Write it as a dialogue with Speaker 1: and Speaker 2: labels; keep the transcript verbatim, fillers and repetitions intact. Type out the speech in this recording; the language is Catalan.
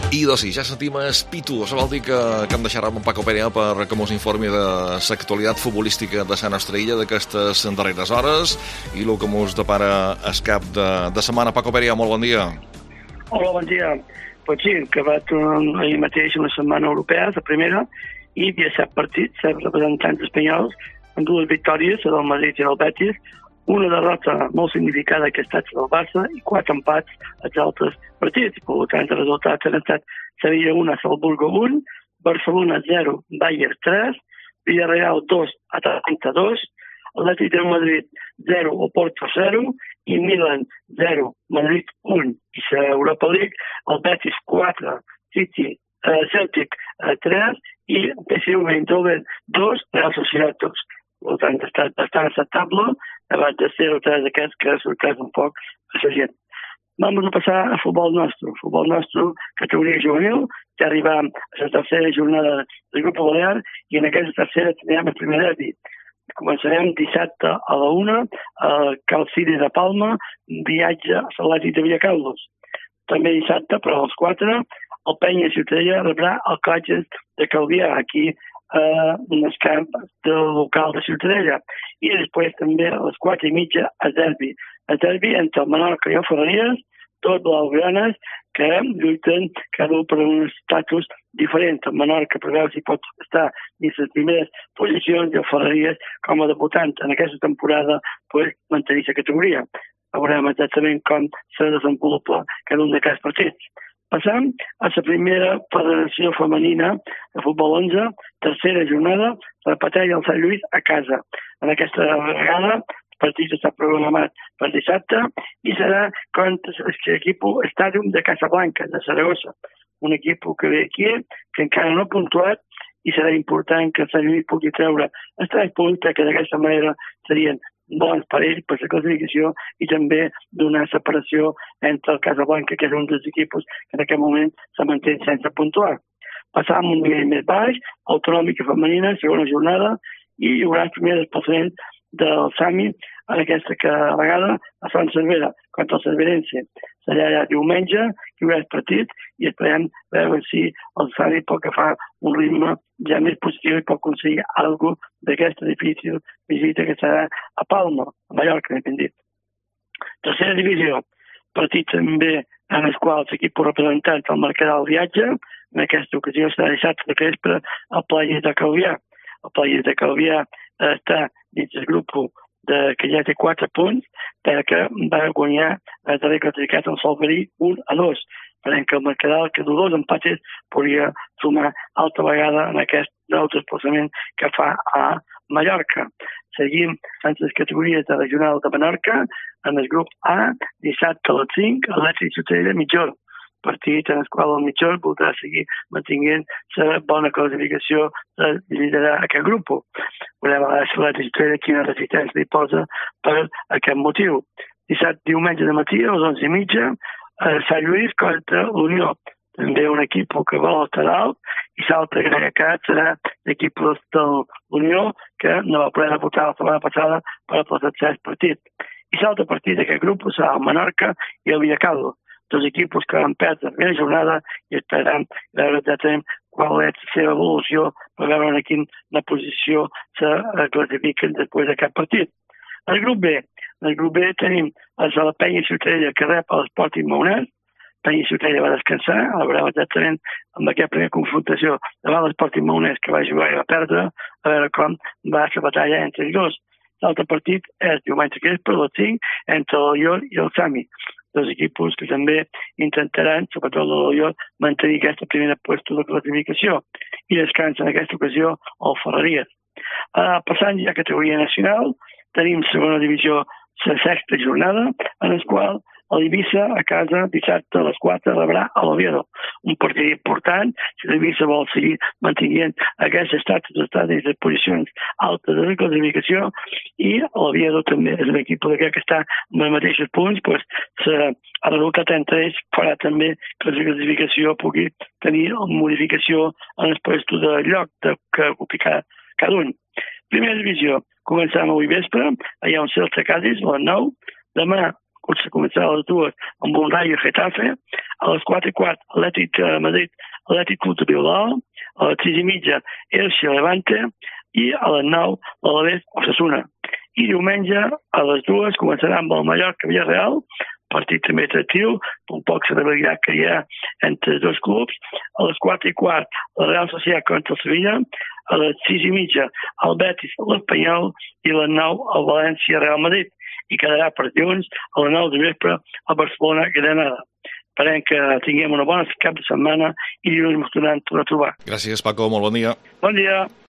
Speaker 1: I doncs sí, ja sentim espitu. Això vol dir que, que hem deixat amb Paco Perea per que mos informi de l'actualitat futbolística de Sant Estrella d'aquestes darreres hores i el que mos depara el cap de, de setmana. Paco Perea, molt bon dia.
Speaker 2: Hola, bon dia. Pues sí, que va ahir mateix una setmana europea, la primera, i hi havia set partits, set representants espanyols, amb dues victòries, la del Madrid i el Betis, una derrota molt significada que ha estat del Barça i quatre empats als altres partits. Per tant, els resultats han estat Sevilla un, Salzburgo un, Barcelona zero, Bayern tres, Villarreal dos, Atalanta dos, Atlètic de Madrid zero, Oporto zero, i Milan zero, Madrid un. I l'Europa League, el Betis quatre, City, uh, Celtic uh, tres, i P S V Eindhoven dos, Real Sociedad dos. Per tant, ha estat bastant acceptable abans de zero tres aquests que ha sortit un poc a la gent. Vamos a passar a futbol nostre. Futbol nostre, categoria juvenil, ja arribam a la tercera jornada del grup Balear i en aquesta tercera tindrem el primer derbi. Començarem dissabte a la una a Cal Ciri de Palma, viatge a l'Atlètic de Villacarlos. També dissabte, però a les quatre, el Penya Ciutadella rebrà el Clatges de Calvià, aquí a un camp del local de Ciutadella. I després també a les quatre i mitja a derbi. A derbi entre el Menorca i el Ferreries, tot blaugranes que lluiten cada un per un estatus diferent. El Menorca preveu si pot estar dins les primeres posicions i el Ferreries com a debutant en aquesta temporada pues, mantenir la categoria. Veurem exactament com se desenvolupa cada un d'aquests partits. Passam a la primera federació femenina de futbol onze, tercera jornada, repeteix el Sant Lluís a casa. En aquesta vegada, el partit està programat per dissabte i serà contra l'equip Estàdium de Casablanca, de Saragossa. Un equip que ve aquí, que encara no ha puntuat, i serà important que el Sant Lluís pugui treure els tres punts, que d'aquesta manera serien bons per ell, per la classificació, i també donar separació entre el Casablanca, que és un dels equips que en aquest moment se manté sense puntuar. Passam un nivell més baix, autonòmica femenina, segona jornada, i hi haurà el primer desplaçament del Sami en aquesta vegada a Sant Cervera, contra el Cerverense. Serà allà diumenge, hi haurà el partit, i esperem veure si el Sami pot agafar un ritme ja més positiu i pot aconseguir alguna cosa d'aquesta difícil visita que serà a Palma, a Mallorca, n'he dit. Tercera divisió, partit també en el qual l'equip representant el marcarà el viatge. En aquesta ocasió serà dissabte de vespre al Playas de Calvià. El Playas de Calvià està dins del grup de, que ja té quatre punts, perquè va guanyar el darrer classificat en Solverí un a dos. Esperem que el marcador, que de dos empates, podria sumar altra vegada en aquest nou desplaçament que fa a Mallorca. Seguim en les categories de regional de Menorca, en el grup A, dissabte a les cinc, a l'Atlètic Ciutadella Mitjor. Partit en el qual el Mitjor voldrà seguir mantenint la bona classificació de liderar aquest grup. Volem a l'Atlètic Ciutadella quina resistència li posa per aquest motiu. Dissabte, diumenge de matí, a les onze i mitja, a Sant Lluís contra l'Unió. També un equip que vol estar alt, i l'altre agregat serà l'equip de l'Unió, que no va poder votar la setmana passada per al tercer partit. I l'altre partit d'aquest grup serà el Menorca i el Villacarlos, dos equips que han perdut la primera jornada i esperem veure exactament qual és la seva evolució per veure en quina posició se classifiquen després d'aquest partit. El grup B. En el grup B tenim la Penya Ciutadella que rep a l'Sporting Maonès. Penya Ciutadella va descansar, a veure exactament amb aquesta primera confrontació davant l'Sporting Maonès que va jugar i va perdre, a veure com va la batalla entre els dos. L'altre partit és diumenge que és per les cinc entre l'Olior i el Sami. Dos equips que també intentaran, sobretot l'Olior, mantenir aquesta primera puesto de classificació i descansa en aquesta ocasió el Ferreries. Uh, passant ja a categoria nacional, tenim segona divisió la sexta jornada, en la qual l'Eivissa a casa dissabte a les quatre rebrà a l'Oviedo. Un partit important, si l'Eivissa vol seguir mantenint aquest estat d'estar dins de posicions altes de la classificació, i l'Oviedo també és un equip que està amb els mateixos punts, doncs el resultat entre ells farà també que la classificació pugui tenir una modificació en el lloc de lloc que ocupi cada un. Primera divisió, començam avui vespre, hi ha un Celta Cádiz, a les nou, demà començarà a les dues amb un Rayo Getafe, A les quatre i quart, Atlètic de Madrid, Atlètic Club de Bilbao. A les sis i mitja, Elche Levante. I a les nou, l'Alavés Osasuna. I diumenge, a les dues, començarà amb el Mallorca Villarreal, partit també atractiu, un poc de rivalitat que hi ha entre els dos clubs. A les quatre i quart, la Real Sociedad contra el Sevilla. A les sis i mitja, el Betis, l'Espanyol. I a les nou, el València Real Madrid. I quedarà per dilluns, a les nou de vespre, a Barcelona Granada. Esperem que tinguem una bona cap de setmana i dilluns ens tornem a trobar.
Speaker 1: Gràcies, Paco, molt bon dia.
Speaker 2: Bon dia.